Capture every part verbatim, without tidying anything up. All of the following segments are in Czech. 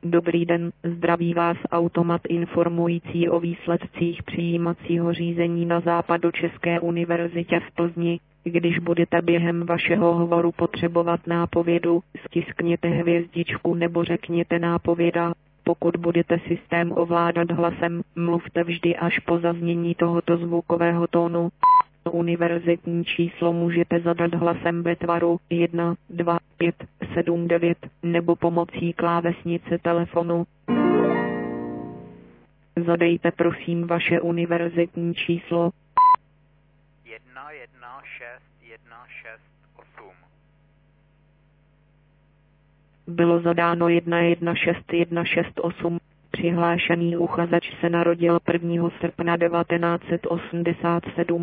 Dobrý den, zdraví vás automat informující o výsledcích přijímacího řízení na Západočeské univerzitě v Plzni. Když budete během vašeho hovoru potřebovat nápovědu, stiskněte hvězdičku nebo řekněte nápověda. Pokud budete systém ovládat hlasem, mluvte vždy až po zaznění tohoto zvukového tónu. Univerzitní číslo můžete zadat hlasem ve tvaru jedna, dva, pět, sedm, devět nebo pomocí klávesnice telefonu. Zadejte prosím vaše univerzitní číslo. jedna jedna šest jedna šest osm. Bylo zadáno jedna jedna šest jedna šest osm. Přihlášený uchazeč se narodil prvního srpna devatenáct set osmdesát sedm.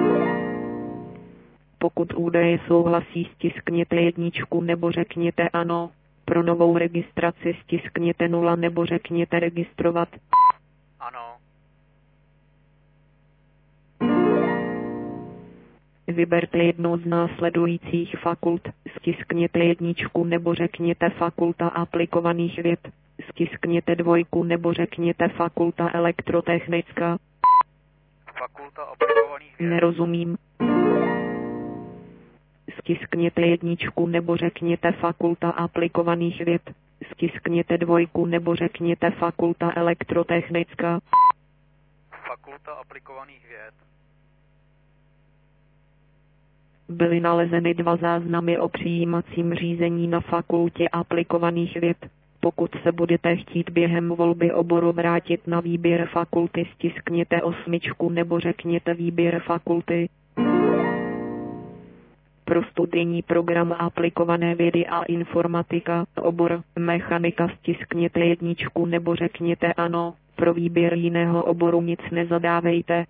Pokud údaje souhlasí, stiskněte jedničku nebo řekněte ano. Pro novou registraci stiskněte nula nebo řekněte registrovat. Ano. Vyberte jednu z následujících fakult, stiskněte jedničku nebo řekněte fakulta aplikovaných věd, stiskněte dvojku nebo řekněte fakulta elektrotechnická. Fakulta aplikovaných věd. Nerozumím. Stiskněte jedničku nebo řekněte fakulta aplikovaných věd, stiskněte dvojku nebo řekněte fakulta elektrotechnická. Fakulta aplikovaných věd. Byly nalezeny dva záznamy o přijímacím řízení na fakultě aplikovaných věd. Pokud se budete chtít během volby oboru vrátit na výběr fakulty, stiskněte osmičku nebo řekněte výběr fakulty. Pro studijní program aplikované vědy a informatika, obor mechanika, stiskněte jedničku nebo řekněte ano. Pro výběr jiného oboru nic nezadávejte.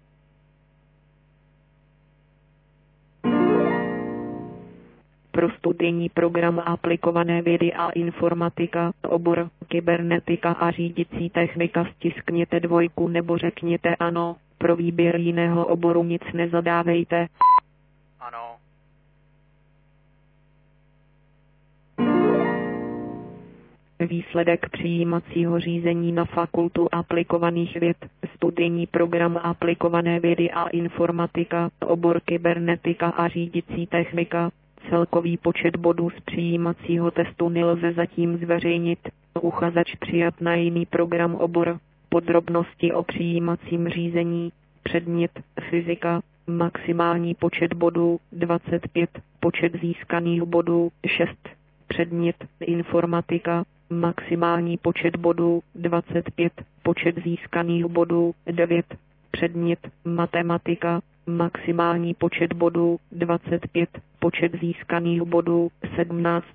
Pro studijní program aplikované vědy a informatika, obor kybernetika a řídicí technika, stiskněte dvojku nebo řekněte ano. Pro výběr jiného oboru nic nezadávejte. Ano. Výsledek přijímacího řízení na fakultu aplikovaných věd, studijní program aplikované vědy a informatika, obor kybernetika a řídicí technika. Celkový počet bodů z přijímacího testu nelze zatím zveřejnit. Uchazeč přijat na jiný program obor. Podrobnosti o přijímacím řízení. Předmět fyzika. Maximální počet bodů dvacet pět. Počet získaných bodů šest. Předmět informatika. Maximální počet bodů dvacet pět. Počet získaných bodů devět. Předmět matematika. Maximální počet bodů dvacet pět. Počet získaných bodů sedmnáct.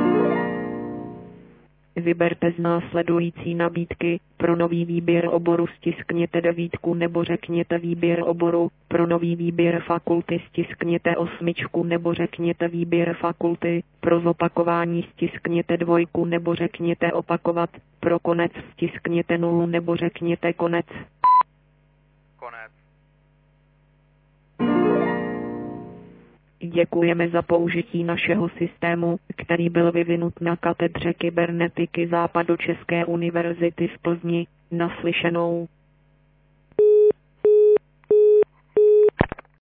Vyberte z následující nabídky. Pro nový výběr oboru stiskněte devítku nebo řekněte výběr oboru. Pro nový výběr fakulty stiskněte osmičku nebo řekněte výběr fakulty. Pro zopakování stiskněte dvojku nebo řekněte opakovat. Pro konec stiskněte nulu nebo řekněte konec. Konec. Děkujeme za použití našeho systému, který byl vyvinut na katedře kybernetiky Západočeské univerzity v Plzni. Naslyšenou.